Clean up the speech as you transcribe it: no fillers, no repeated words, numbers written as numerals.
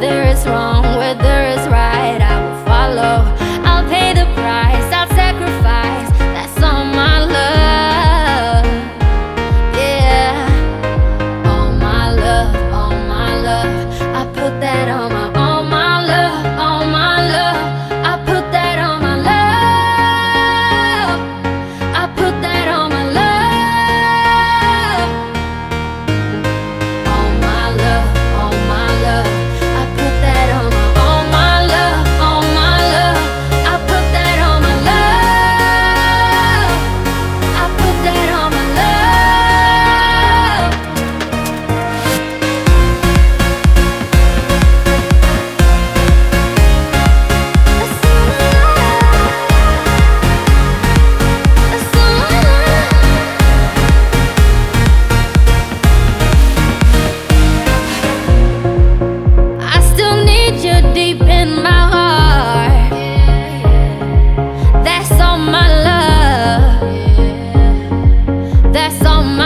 there is wrong, where there is right, I will follow. I'll pay the price, I'll sacrifice. That's all my love. Yeah. All my love, all my love. I put that on my all my love, all my love. I put that on my love. I put that on my love. All my love, all my love. I put that on my all my love, all my love. I put that on my love. I put that on my love. I still need you deep in my heart. That's all my love. That's all my